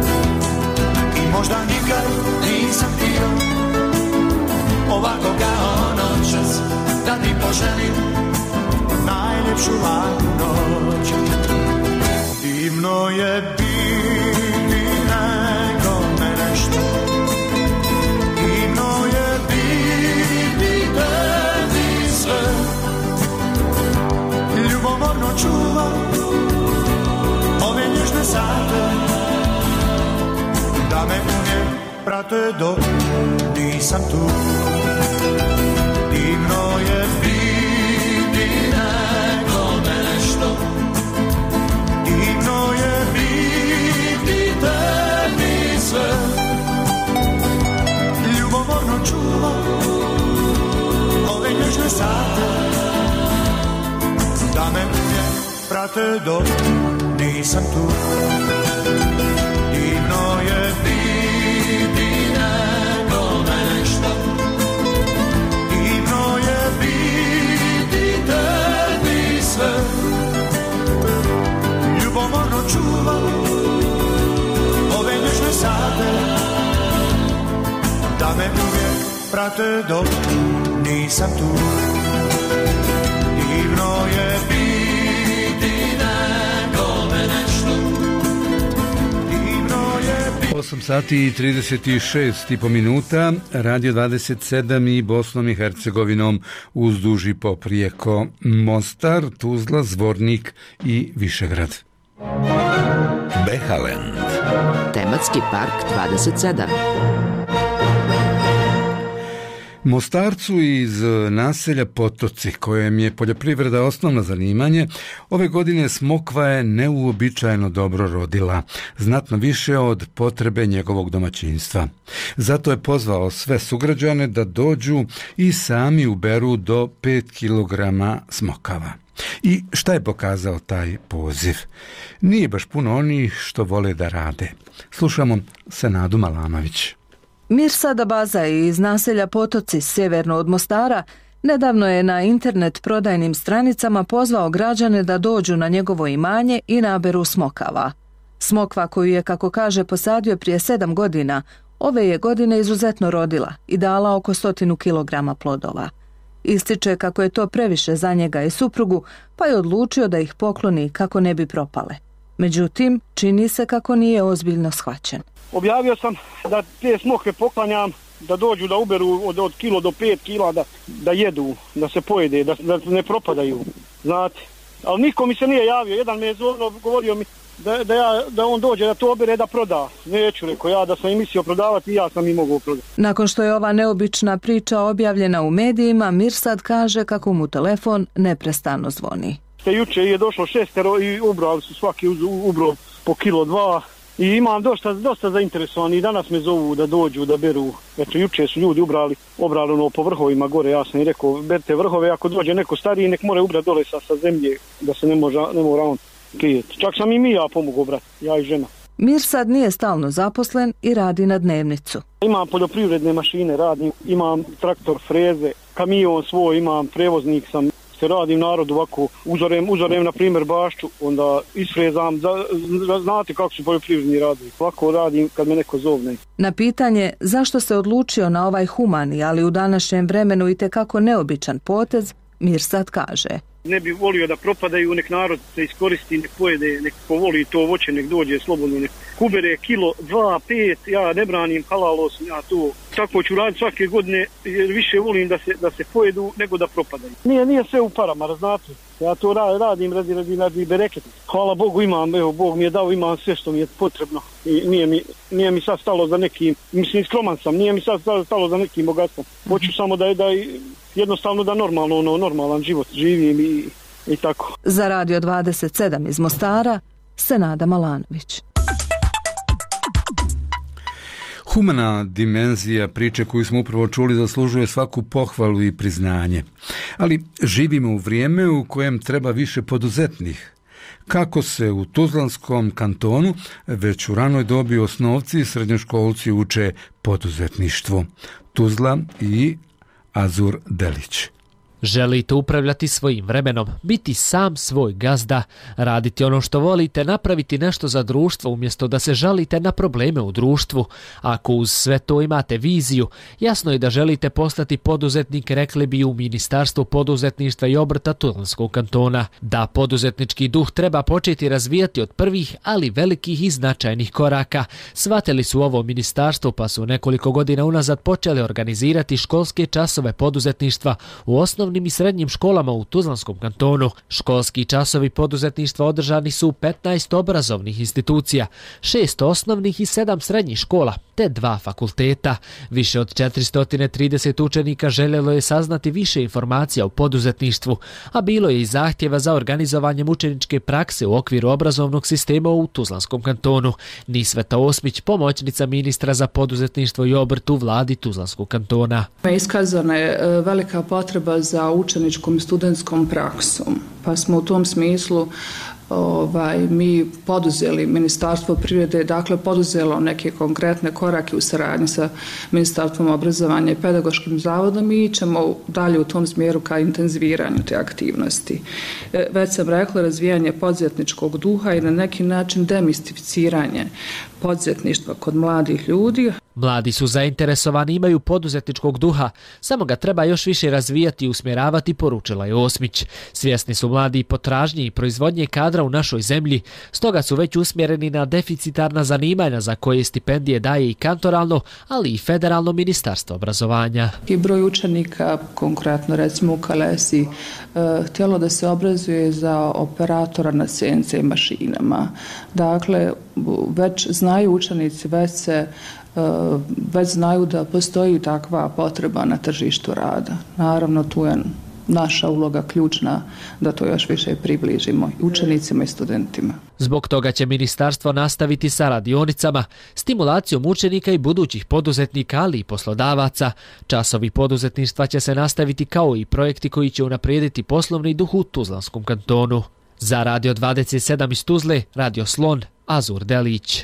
Možda nikad nisam htio ovako kao prate dok nisam tu. Divno je biti nekome nešto, divno je biti tebi sve. Ljubomorno čuvam ove nježne sate, da me uvijek prate dok nisam tu. Divno je biti nekome nešto, divno je biti tebi sve. Ljubomorno čuvam ove nježne sate, da me uvijek prate dok nisam tu. Divno je biti nekome nešto. osam sati i trideset šest i po minuta, Radio dvadeset sedam i Bosnom i Hercegovinom uzduž i poprijeko Mostar, Tuzla, Zvornik i Višegrad. Behaland. Tematski park dvadeset sedam. Mostarcu iz naselja Potoci, kojem je poljoprivreda osnovno zanimanje, ove godine smokva je neuobičajeno dobro rodila, znatno više od potrebe njegovog domaćinstva. Zato je pozvao sve sugrađane da dođu i sami uberu do pet kilograma smokava. I šta je pokazao taj poziv? Nije baš puno onih što vole da rade. Slušamo Senadu Malanović. Mirsad Abazaj iz naselja Potoci sjeverno od Mostara nedavno je na internet prodajnim stranicama pozvao građane da dođu na njegovo imanje i naberu smokava. Smokva koju je, kako kaže, posadio prije sedam godina, ove je godine izuzetno rodila i dala oko stotinu kilograma plodova. Ističe kako je to previše za njega i suprugu, pa je odlučio da ih pokloni kako ne bi propale. Međutim, čini se kako nije ozbiljno shvaćen. Objavio sam da te smokve poklanjam, da dođu da uberu od, od kilo do pet kila, da, da jedu, da se pojede, da, da ne propadaju, znate. Ali niko mi se nije javio, jedan me je zorno govorio mi da, da, ja, da on dođe da to obere da proda. Neću, rekao ja da sam i mislio prodavati i ja sam i mogao prodati. Nakon što je ova neobična priča objavljena u medijima, Mirsad kaže kako mu telefon neprestano zvoni. Te juče je došlo šestero i ubrali su svaki ubrao po kilo dva. I imam dosta, dosta zainteresovani i danas me zovu da dođu, da beru. Eto, juče su ljudi ubrali, obrali ono po vrhovima gore, ja sam i rekao, berite vrhove, ako dođe neko stariji, nek mora ubrati dole sa, sa zemlje, da se ne, može, ne mora on krijeti. Čak sam i mi ja pomogao, brat, ja i žena. Mirsad nije stalno zaposlen i radi na dnevnicu. Imam poljoprivredne mašine, radim, imam traktor, freze, kamion svoj, imam prevoznik sam. Se radim narodu ovako, uzorem, uzorem na primjer bašću, onda isfrezam, za, znate kako su poljoprivredni radovi. Ovako radim kad me neko zovne. Na pitanje zašto se odlučio na ovaj humani, ali u današnjem vremenu i tekako neobičan potez, Mirsad kaže. Ne bi volio da propadaju, nek narod se iskoristi, nek pojede, nek povoli to voće, nek dođe slobodno, nek kubere kilo, dva, pet, ja ne branim, halalo sam ja to. Tako ću raditi svake godine, jer više volim da se, da se pojedu nego da propadaju. Nije, nije sve u parama, znate. Ja to radim radi, radi, radi bereket. Hvala Bogu imam, evo, Bog mi je dao, imam sve što mi je potrebno. I nije mi, nije mi sad stalo za nekim, mislim, skroman sam, nije mi sad stalo za nekim bogatstvom. Hoću samo da, da jednostavno da normalno, ono, normalan život živim i, i tako. Za Radio dvadeset sedam iz Mostara, Senada Malanović. Humana dimenzija priče koju smo upravo čuli zaslužuje svaku pohvalu i priznanje. Ali živimo u vrijeme u kojem treba više poduzetnih. Kako se u Tuzlanskom kantonu već u ranoj dobi osnovci i srednjoškolci uče poduzetništvu. Tuzla i Azur Delić. Želite upravljati svojim vremenom, biti sam svoj gazda, raditi ono što volite, napraviti nešto za društvo umjesto da se žalite na probleme u društvu. Ako uz sve to imate viziju, jasno je da želite postati poduzetnik, rekli bi u Ministarstvu poduzetništva i obrta Tuzlanskog kantona. Da poduzetnički duh treba početi razvijati od prvih, ali velikih i značajnih koraka. Shvatili su ovo ministarstvo pa su nekoliko godina unazad počeli organizirati školske časove poduzetništva u osnovnim osnovnim i srednjim školama u Tuzlanskom kantonu. Školski časovi poduzetništva održani su u petnaest obrazovnih institucija, šest osnovnih i sedam srednjih škola, te dva fakulteta. Više od četiristo trideset učenika željelo je saznati više informacija o poduzetništvu, a bilo je i zahtjeva za organizovanjem učeničke prakse u okviru obrazovnog sistema u Tuzlanskom kantonu. Nisveta Osmić, pomoćnica ministra za poduzetništvo i obrt u vladi Tuzlanskog kantona. Iskazana je velika potreba za učeničkom i studentskom praksom, pa smo u tom smislu Ovaj, mi poduzeli, Ministarstvo privrede, dakle poduzelo neke konkretne korake u saradnji sa Ministarstvom obrazovanja i Pedagoškim zavodom i ćemo dalje u tom smjeru ka intenziviranju te aktivnosti. E, već sam rekla, razvijanje poduzetničkog duha i na neki način demistificiranje poduzetništva kod mladih ljudi. Mladi su zainteresovani, imaju poduzetničkog duha, samo ga treba još više razvijati i usmjeravati, poručila je Osmić. Svjesni su mladi potražnje i proizvodnje kadra u našoj zemlji, stoga su već usmjereni na deficitarna zanimanja za koje stipendije daje i kantonalno, ali i federalno ministarstvo obrazovanja. I broj učenika, konkretno recimo u Kalesi, htjelo da se obrazuje za operatora na C N C mašinama. Dakle, već znaju učenici, već se već znaju da postoji takva potreba na tržištu rada. Naravno, tu je naša uloga ključna da to još više približimo i učenicima i studentima. Zbog toga će ministarstvo nastaviti sa radionicama, stimulacijom učenika i budućih poduzetnika, ali i poslodavaca. Časovi poduzetništva će se nastaviti kao i projekti koji će unaprijediti poslovni duh u Tuzlanskom kantonu. Za Radio dvadeset sedam iz Tuzle, Radio Slon, Azur Delić.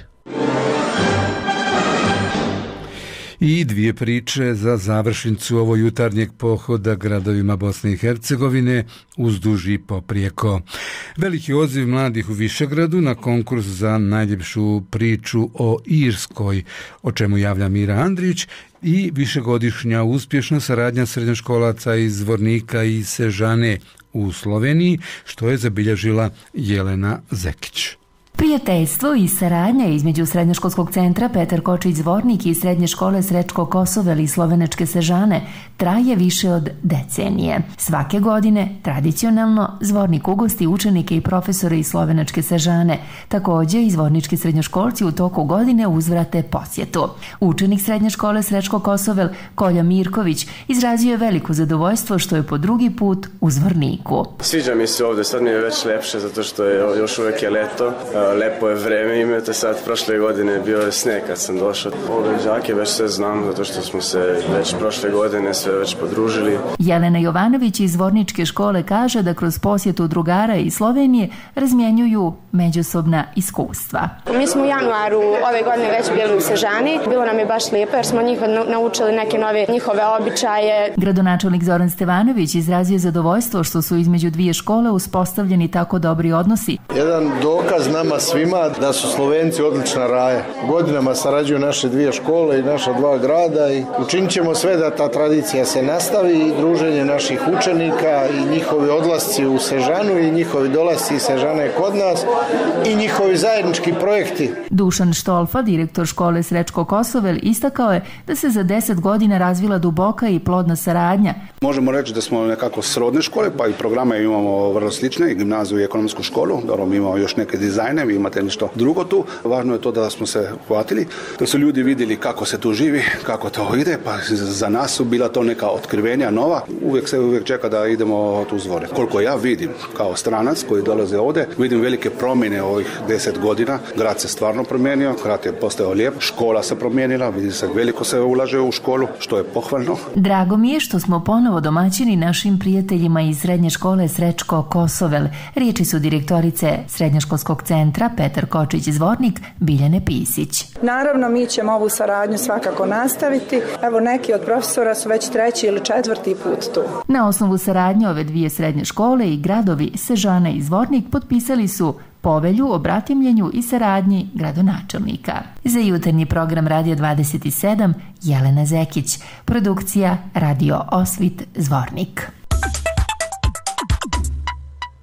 I dvije priče za završnicu ovog jutarnjeg pohoda gradovima Bosne i Hercegovine uzduž i poprijeko. Veliki odziv mladih u Višegradu na konkurs za najljepšu priču o Irskoj, o čemu javlja Mira Andrić, i višegodišnja uspješna saradnja srednjoškolaca iz Zvornika i Sežane u Sloveniji, što je zabilježila Jelena Zekić. Prijateljstvo i saradnja između Srednjoškolskog centra Petar Kočić Zvornik i Srednje škole Srečko Kosovel i Slovenačke Sežane traje više od decenije. Svake godine, tradicionalno, Zvornik ugosti učenike i profesore iz Slovenačke Sežane. Također i zvornički srednjoškolci u toku godine uzvrate posjetu. Učenik Srednje škole Srečko Kosovel, Kolja Mirković, izrazio je veliko zadovoljstvo što je po drugi put u Zvorniku. Sviđa mi se ovdje, sad mi je već lepše zato što je još uvijek je leto. Lepo je vreme, imate sad prošle godine bio je sneg kad sam došao. Ove đake već sve znam zato što smo se već prošle godine sve već podružili. Jelena Jovanović iz Zvorničke škole kaže da kroz posjetu drugara iz Slovenije razmjenjuju međusobna iskustva. Mi smo u januaru ove godine već bili u Sežani. Bilo nam je baš lijepo jer smo njih naučili neke nove njihove običaje. Gradonačelnik Zoran Stevanović izrazio zadovoljstvo što su između dvije škole uspostavljeni tako dobri odnosi. Jedan dokaz nama svima da su Slovenci odlična raja. Godinama sarađuju naše dvije škole i naša dva grada i učinit ćemo sve da ta tradicija se nastavi i druženje naših učenika i njihovi odlasci u Sežanu i njihovi dolasci iz Sežane kod nas i njihovi zajednički projekti. Dušan Štolfa, direktor škole Srečko Kosovel, istakao je da se za deset godina razvila duboka i plodna saradnja. Možemo reći da smo nekako srodne škole, pa i programe imamo vrlo slične, i gimnaziju i ekonomsku školu. Dobro, mi imamo još neke dizajne, vi imate nešto drugo tu. Važno je to da smo se uhvatili, da su ljudi vidjeli kako se tu živi, kako to ide, pa za nas su bila to neka otkrivenja nova. Uvijek se uvijek čeka da idemo tu zvore. Koliko ja vidim kao stranac koji dolaze ovdje, vidim velike promjene ovih deset godina. Grad se stvarno promijenio, grad je postao lijep, škola se promijenila, vidi se veliko se ulaže u školu, što je pohvalno. Drago mi je što smo ponovo domaćini našim prijateljima iz Srednje škole Srečko Kosovel. Riječi su direktorice Srednjoškolskog centra Petar Kočić Zvornik, Biljane Pisić. Naravno, mi ćemo ovu saradnju svakako nastaviti. Evo, neki od profesora su već treći ili četvrti put tu. Na osnovu saradnje ove dvije srednje škole i gradovi Sežana i Zvornik potpisali su povelju o bratimljenju i saradnji gradonačelnika. Za jutarnji program Radio dvadeset sedam Jelena Zekić, produkcija Radio Osvit Zvornik.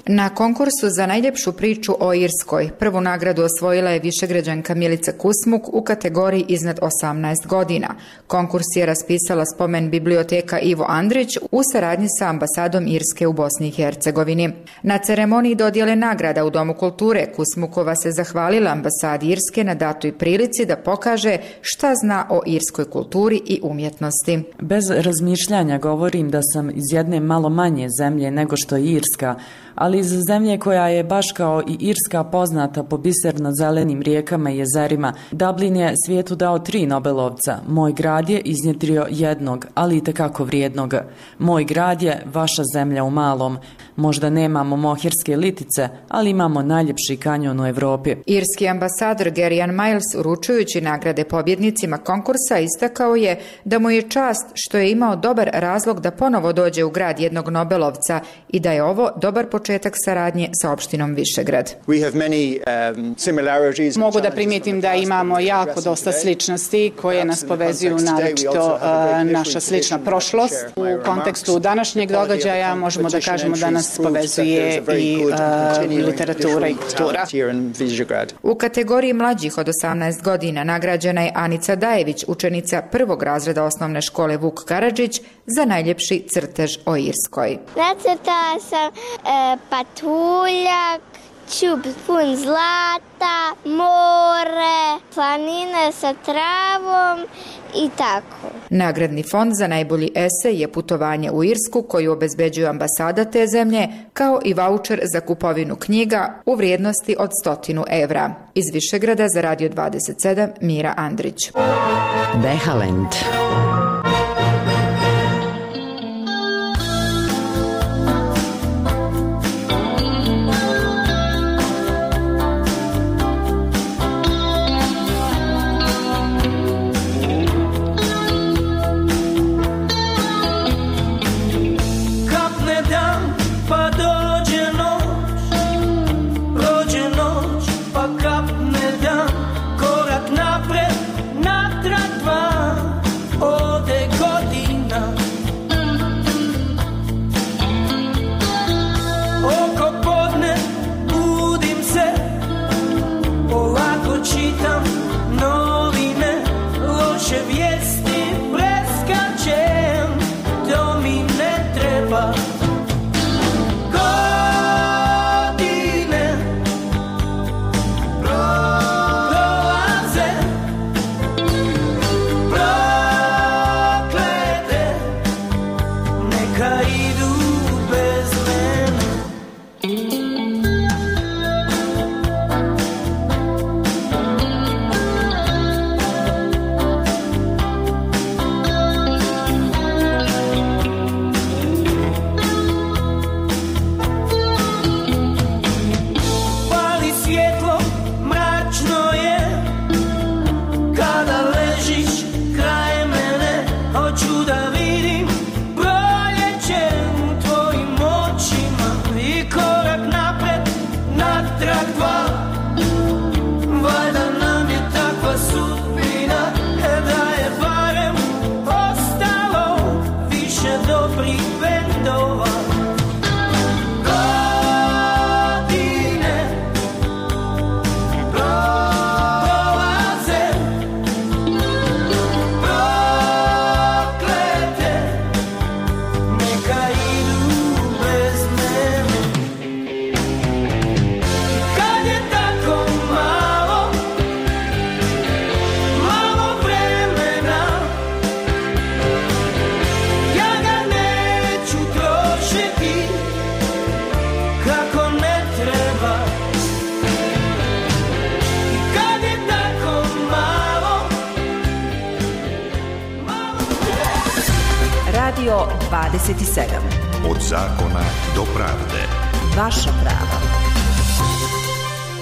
Na konkursu za najljepšu priču o Irskoj prvu nagradu osvojila je Višegrađanka Milica Kusmuk u kategoriji iznad osamnaest godina. Konkurs je raspisala Spomen biblioteka Ivo Andrić u saradnji sa ambasadom Irske u Bosni i Hercegovini. Na ceremoniji dodjele nagrada u Domu kulture Kusmukova se zahvalila ambasadi Irske na datoj prilici da pokaže šta zna o irskoj kulturi i umjetnosti. Bez razmišljanja govorim da sam iz jedne malo manje zemlje nego što je Irska, ali iz zemlje koja je baš kao i Irska poznata po biserno zelenim rijekama i jezerima. Dublin je svijetu dao tri Nobelovca. Moj grad je iznjedrio jednog, ali i tekako vrijednog. Moj grad je vaša zemlja u malom. Možda nemamo mohirske litice, ali imamo najljepši kanjon u Evropi. Irski ambasador Gerian Miles, uručujući nagrade pobjednicima konkursa, istakao je da mu je čast što je imao dobar razlog da ponovo dođe u grad jednog Nobelovca i da je ovo dobar početak saradnje sa opštinom Višegrad. Mogu da primijetim da imamo jako dosta sličnosti koje nas povezuju, naročito naša slična prošlost. U kontekstu današnjeg događaja možemo da kažemo da nas povezuje i uh, literatura i kultura. U kategoriji mlađih od osamnaest godina nagrađena je Anica Dajević, učenica prvog razreda osnovne škole Vuk Karadžić, za najljepši crtež o Irskoj. Nacrtala sam e, patuljak, ćub pun zlata, more, planine sa travom i tako. Nagradni fond za najbolji esej je putovanje u Irsku koju obezbeđuje ambasada te zemlje, kao i vaučer za kupovinu knjiga u vrijednosti od stotinu evra. Iz Višegrada za Radio dvadeset sedam Mira Andrić. Behalend. dvadeset sedam. Od zakona do pravde. Vaša prava.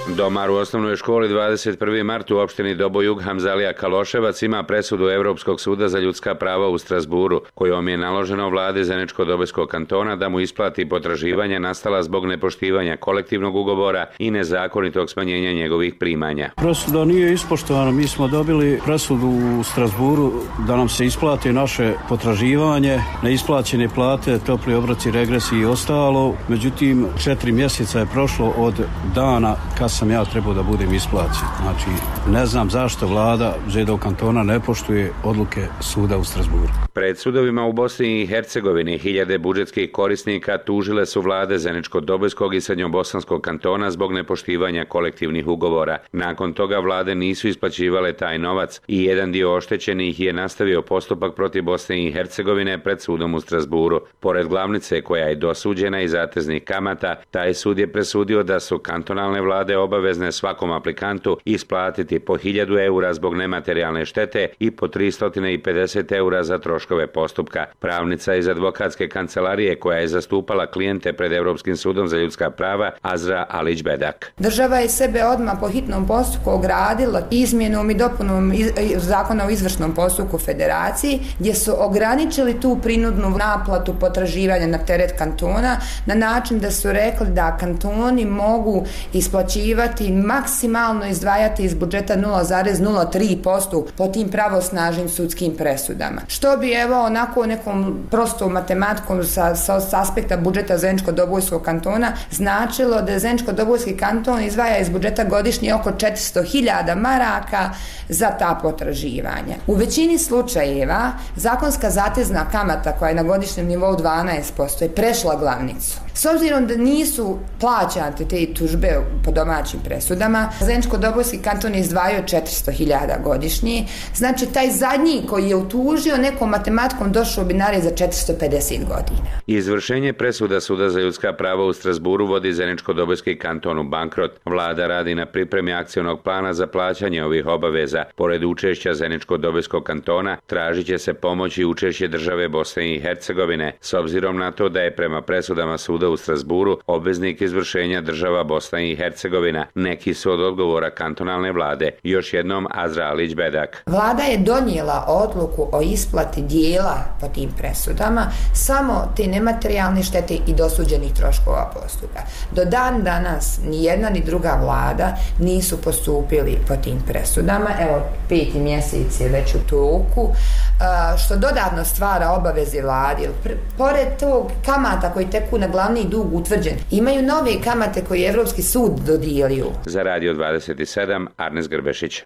Domar u osnovnoj školi dvadeset prvi mart u opštini Dobojug Hamzalija Kaloševac ima presudu Evropskog suda za ljudska prava u Strasburu, kojom je naloženo vladi Zeničko-Dobojskog kantona da mu isplati potraživanja nastala zbog nepoštivanja kolektivnog ugovora i nezakonitog smanjenja njegovih primanja. Presuda nije ispoštovana. Mi smo dobili presudu u Strasburu da nam se isplati naše potraživanje, neisplaćene plate, topli obroci, regresi i ostalo. Međutim, četiri mjeseca je prošlo od dana kad sam ja trebao da budem isplaćen. Znači, ne znam zašto vlada Židovskog kantona ne poštuje odluke suda u Strasburu. Pred sudovima u Bosni i Hercegovini hiljade budžetskih korisnika tužile su vlade Zeničko-Dobojskog i Srednjobosanskog kantona zbog nepoštivanja kolektivnih ugovora. Nakon toga vlade nisu isplaćivale taj novac i jedan dio oštećenih je nastavio postupak protiv Bosne i Hercegovine pred sudom u Strasburu. Pored glavnice koja je dosuđena i zateznih kamata, taj sud je presudio da su kantonalne vlade obavezne svakom aplikantu isplatiti po hiljadu eura zbog nematerijalne štete i po tristo pedeset eura za troškove postupka. Pravnica iz advokatske kancelarije koja je zastupala klijente pred Europskim sudom za ljudska prava, Azra Alić-Bedak. Država je sebe odmah po hitnom postupku ogradila izmjenom i dopunom iz, zakona o izvršnom postupku federaciji, gdje su ograničili tu prinudnu naplatu potraživanja na teret kantona na način da su rekli da kantoni mogu isplaćivati, maksimalno izdvajati iz budžeta nula zarez nula tri posto po tim pravosnažnim sudskim presudama. Što bi evo onako nekom prostom matematikom sa, sa, sa aspekta budžeta Zeničko-Dobojskog kantona značilo da Zeničko-Dobojski kanton izdvaja iz budžeta godišnje oko četiristo hiljada maraka za ta potraživanja. U većini slučajeva zakonska zatezna kamata koja je na godišnjem nivou dvanaest posto je prešla glavnicu. S obzirom da nisu plaćane te tužbe po domaćim presudama, Zeničko-Dobojski kanton je izdvajao četiristo hiljada godišnje, znači taj zadnji koji je utužio nekom matematikom došao bi na red za četiristo pedeset godina. Izvršenje presuda Suda za ljudska prava u Strasburu vodi Zeničko-Dobojski kanton u bankrot. Vlada radi na pripremi akcionog plana za plaćanje ovih obaveza. Pored učešća Zeničko-Dobojskog kantona, tražit će se pomoć i učešće države Bosne i Hercegovine, s obzirom na to da je prema presudama suda u Strasburu obveznik izvršenja država Bosna i Hercegovina. Neki su od odgovora kantonalne vlade. Još jednom Azra Alić-Bedak. Vlada je donijela odluku o isplati dijela po tim presudama, samo te nematerijalne štete i dosuđenih troškova postupka. Do dan danas ni jedna ni druga vlada nisu postupili po tim presudama. Evo, peti mjesec je već u toku, što dodatno stvara obaveze vladi. Pored tog kamata koji teku na glavni dug utvrđen, imaju nove kamate koje je Evropski sud dodijelio. Za Radio dvadeset sedam, Arnes Grbešić.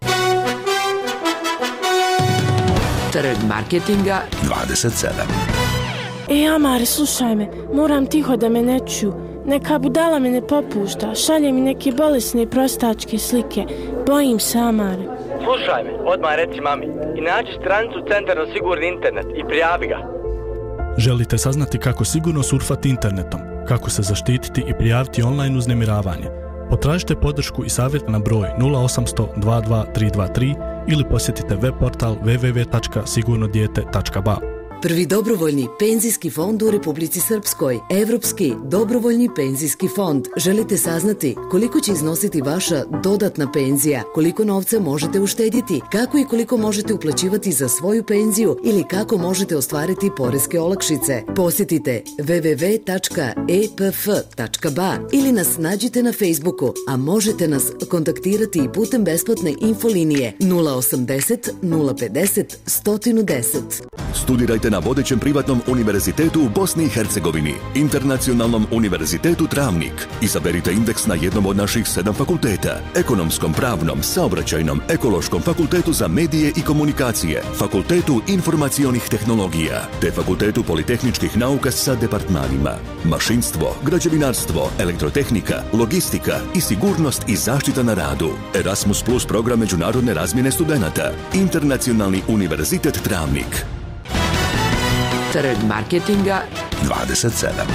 Trg marketinga dvadeset sedam. E, Amare, slušaj me, moram tiho da me ne čuju. Neka budala me ne popušta, šalje mi neke bolesne prostačke slike. Bojim se, Amare. Slušaj me, odmah reci mami. I nađi stranicu Centar za sigurni internet i prijavi ga. Želite saznati kako sigurno surfati internetom, kako se zaštititi i prijaviti online uznemiravanje? Potražite podršku i savjet na broj nula osam sto dva dva tri dva tri ili posjetite web portal w w w tačka sigurno dijete tačka b a. Prvi dobrovoljni penzijski fond u Republici Srpskoj, Evropski dobrovoljni penzijski fond. Želite saznati koliko će iznositi vaša dodatna penzija, koliko novca možete uštedjeti, kako i koliko možete uplaćivati za svoju penziju ili kako možete ostvariti poreske olakšice. Posjetite w w w tačka e p f tačka b a ili nas nađite na Facebooku, a možete nas kontaktirati i putem besplatne infolinije nula osamdeset nula pedeset sto deset. Studirajte na vodećem privatnom univerzitetu u Bosni i Hercegovini, Internacionalnom univerzitetu Travnik. Izaberite indeks na jednom od naših sedam fakulteta: ekonomskom, pravnom, saobraćajnom, ekološkom, fakultetu za medije i komunikacije, fakultetu informacionih tehnologija, te fakultetu politehničkih nauka sa departmanima mašinstvo, građevinarstvo, elektrotehnika, logistika i sigurnost i zaštita na radu. Erasmus Plus program međunarodne razmjene studenata. Internacionalni univerzitet Travnik. Trg marketinga dvadeset sedam.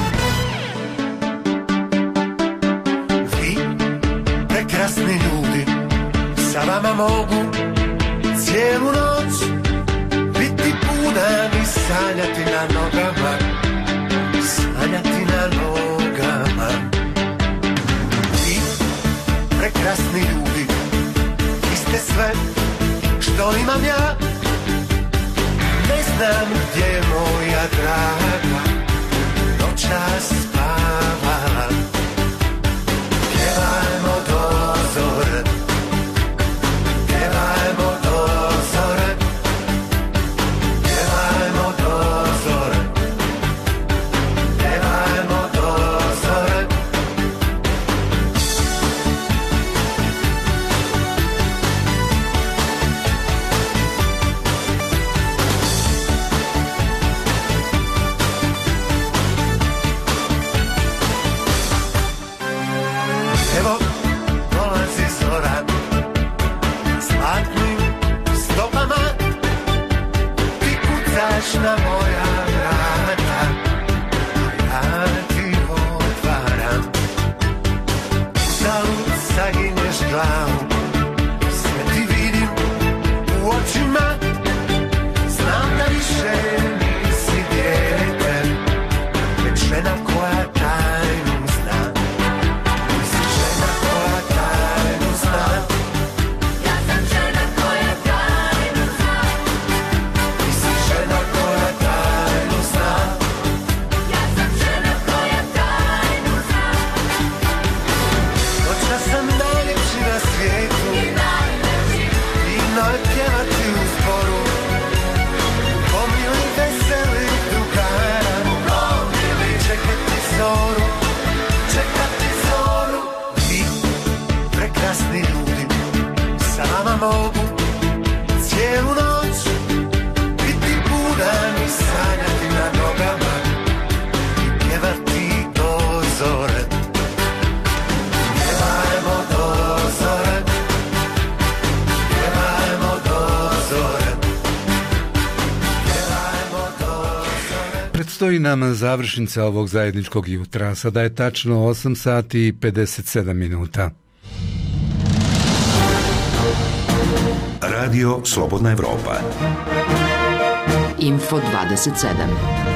Vi, prekrasni ljudi, sa vama mogu cijelu noć biti budan i sanjati na nogama, sanjati na nogama. Vi, prekrasni znam gdje je moja draga noćas spavala. Pjevajmo do zore, pjevajmo do zore, pjevajmo do zore, pjevajmo do zore. Evo dolazi zora zlatnim stopama, ti kucaš na moja vrata, a ja ti otvaram. Uzalud saginješ glavu, sve ti vidim u očima, znam da više nisi dijete, već žena koja tajnu zna. Nisi žena koja tajnu zna. Ja sam žena koja tajnu zna. Nisi žena koja tajnu zna. Ja sam žena koja tajnu zna. Noćas sam najljepši na svijetu i najlepši, i napjevati u zboru, gomili veselih drugara, gomili čekati zoru, čekati zoru. Vi, prekrasni ljudi, sa vama mogu cijelu noć biti budan i sanjati na nogama i pjevati do zore. Pjevajmo do zore, pjevajmo do zore, pjevajmo do zore. Predstoji nam završnica ovog zajedničkog jutra. Sada je tačno osam sati i pedeset sedam minuta. Radio Slobodna Evropa. Info dvadeset sedam.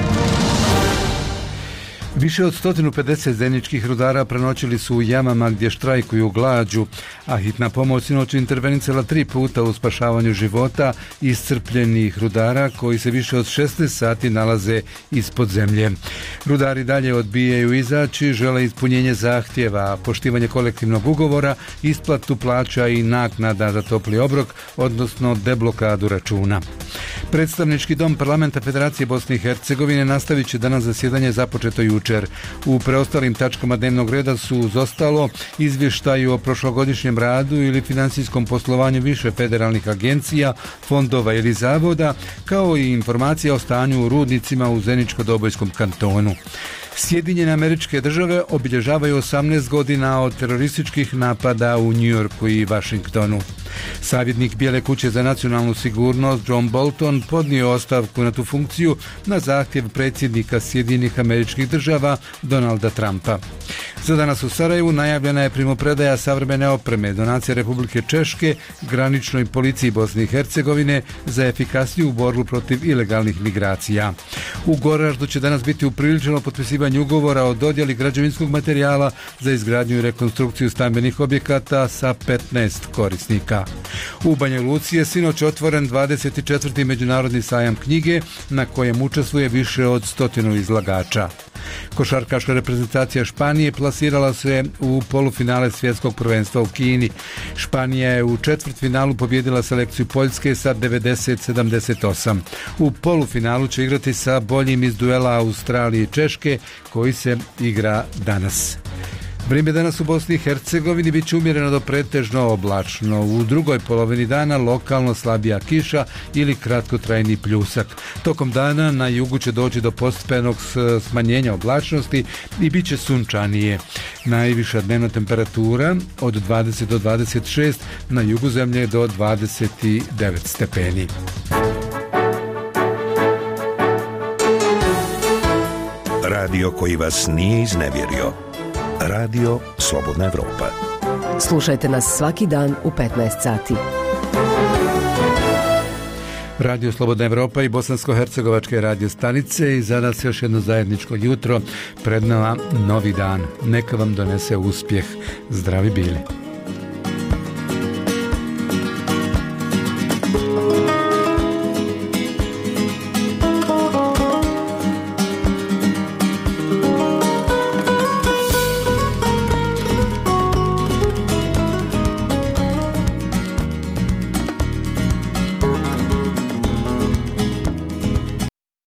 Više od sto pedeset zeničkih rudara prenoćili su u jamama gdje štrajkuju glađu, a hitna pomoć sinoć intervenicala tri puta u spašavanju života iscrpljenih rudara koji se više od šesnaest sati nalaze ispod zemlje. Rudari dalje odbijaju izaći, žele ispunjenje zahtjeva, poštivanje kolektivnog ugovora, isplatu plaća i naknada za topli obrok, odnosno deblokadu računa. Predstavnički dom Parlamenta Federacije Bosne i Hercegovine nastavit će danas zasjedanje započeto jučer. U preostalim tačkama dnevnog reda su uz ostalo izvještaju o prošlogodišnjem radu ili financijskom poslovanju više federalnih agencija, fondova ili zavoda, kao i informacija o stanju u rudnicima u Zeničko-Dobojskom kantonu. Sjedinjene Američke Države obilježavaju osamnaest godina od terorističkih napada u Njujorku i Vašingtonu. Savjetnik Bijele kuće za nacionalnu sigurnost John Bolton podnio ostavku na tu funkciju na zahtjev predsjednika Sjedinjenih Američkih Država Donalda Trumpa. Za danas u Sarajevu najavljena je primopredaja savremene opreme, donacija Republike Češke graničnoj policiji Bosne i Hercegovine za efikasniju borbu protiv ilegalnih migracija. U Goraždu će danas biti upriličeno potpisivanje ugovora o dodjeli građevinskog materijala za izgradnju i rekonstrukciju stambenih objekata sa petnaest korisnika. U Banja Luci je sinoć otvoren dvadeset četvrti međunarodni sajam knjige na kojem učestvuje više od stotinu izlagača. Košarkaška reprezentacija Španije plasirala se u polufinale svjetskog prvenstva u Kini. Španija je u četvrtfinalu pobjedila selekciju Poljske sa devedeset sedamdeset osam. U polufinalu će igrati sa boljim iz duela Australije i Češke koji se igra danas. Vrijeme danas u Bosni i Hercegovini bit će umjereno do pretežno oblačno. U drugoj polovini dana lokalno slabija kiša ili kratkotrajni pljusak. Tokom dana na jugu će doći do postepenog smanjenja oblačnosti i bit će sunčanije. Najviša dnevna temperatura od dvadeset do dvadeset šest, na jugu zemlje do dvadeset devet stepeni. Radio koji vas nije iznevjerio. Radio Slobodna Evropa. Slušajte nas svaki dan u petnaest sati. Radio Slobodna Evropa i bosansko-hercegovačke radio stanice i za nas još jedno zajedničko jutro, pred nama novi dan. Neka vam donese uspjeh. Zdravi bili.